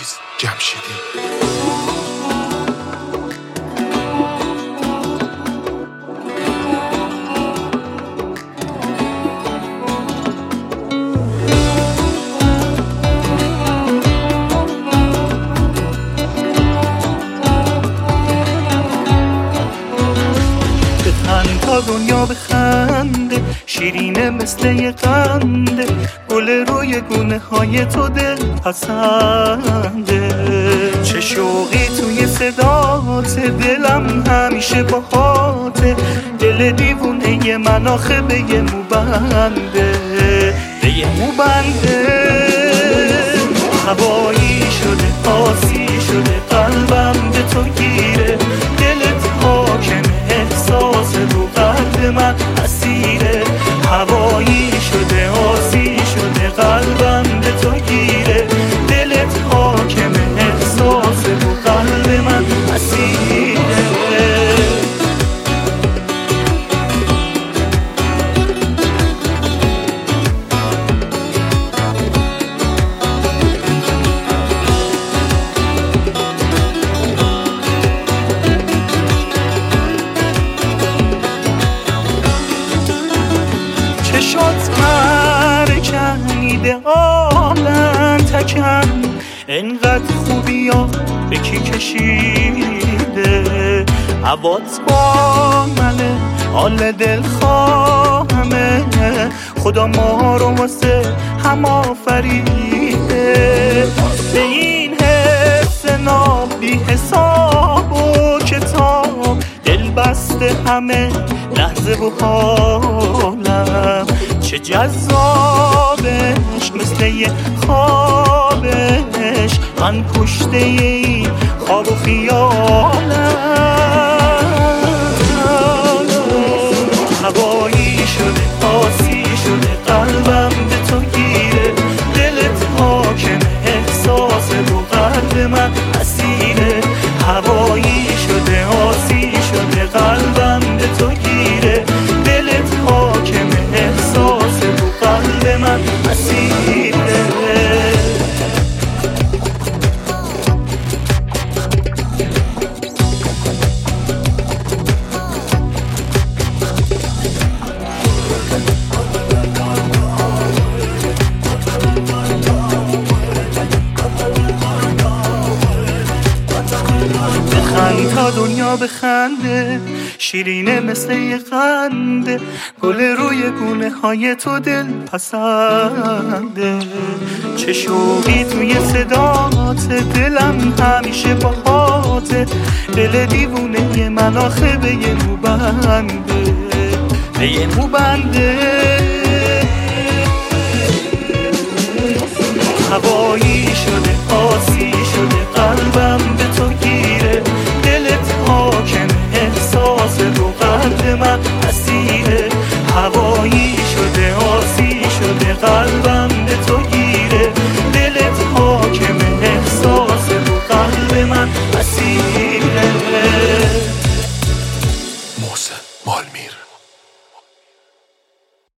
عزیز جمشیدی. تا دنیا بخنده، شیرینه مثل یه قنده، گل روی گونه های تو دل پسنده. چه شوقی توی صدات، دلم همیشه باهاته، دل دیوونه من آخه به یه موبنده، به یه موبنده. هوایی شده آسی شده قلبم به تو گیره، دلت حاکم احساس رو قلب من اسیره. هوایی شده آسی شده قلبم به تو گیره، دلت حاکم احساس رو قلب من اسیره. چشات مرکنیده آلن تکن، انقدر خوبی ها به کی کشیده. هوات با منه حال دل خواهمه، خدا ما رو واسه هم آفریده. به این حس ناب بی حساب و کتاب، دل بسته همه لحظه و حالم. چه جذابش مثل یه خوابش، من کشته این خواب و خیالم. هوایی شده آسی شده قلبم به تو گیره، دلت حاکم احساس رو قلب من اسیره. هوایی شده آسی شده قلبم به تو گیره، دلت حاکم احساس رو قلب من اسیره. بخند تا دنیا بخنده، شیرینه مثل یه قنده، گل روی گونه های تو دل پسنده. چه شوقی توی صدات، دلم همیشه باهاته، دل دیوونه من آخه به یه موبنده، به یه موبنده. هوایی شده